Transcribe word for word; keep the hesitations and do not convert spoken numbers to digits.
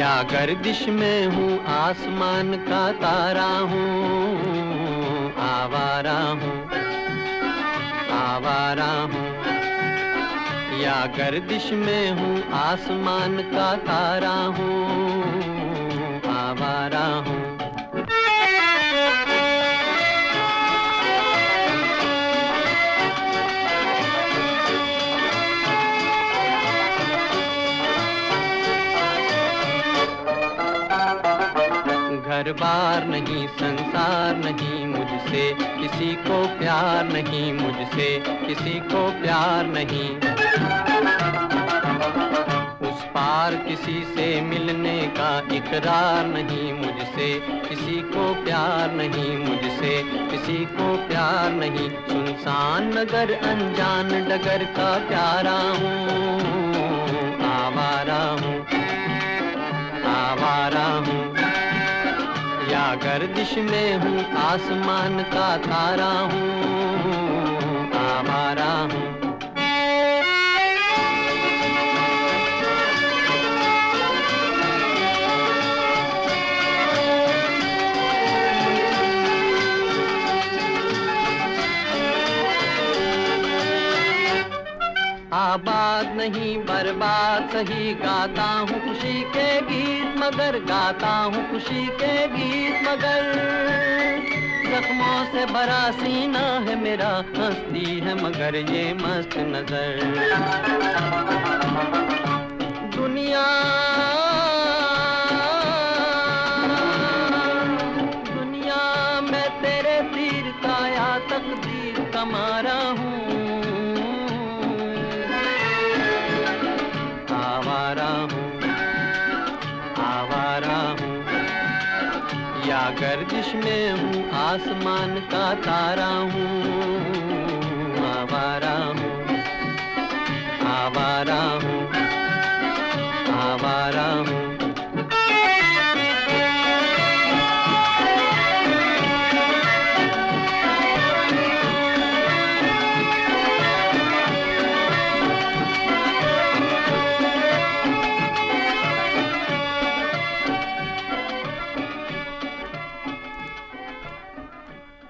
या गर्दिश में हूँ आसमान का तारा हूँ, आवारा हूँ, आवारा हूँ। या गर्दिश में हूँ आसमान का तारा हूँ, आवारा हूँ। घर बार नहीं, संसार नहीं, मुझसे किसी को प्यार नहीं, मुझसे किसी को प्यार नहीं। उस पार किसी से मिलने का इकरार नहीं, मुझसे किसी को प्यार नहीं, मुझसे किसी को प्यार नहीं। सुनसान नगर अनजान डगर का प्यारा हूँ, आवारा हूँ, आवारा हूँ। या गर्दिश में हूँ आसमान का तारा हूँ, आवारा हूँ। आबाद नहीं बर्बाद सही, गाता हूँ खुशी के गीत मगर, गाता हूँ खुशी के गीत मगर। जख्मों से भरा सीना है मेरा, हंसती है मगर ये मस्त नजर। दुनिया दुनिया मैं तेरे तीर का या तकदीर का मारा हूँ, आवारा हूँ, आवारा हूँ। या गर्दिश में हूँ आसमान का तारा हूँ, आवारा हूँ, आवारा हूँ।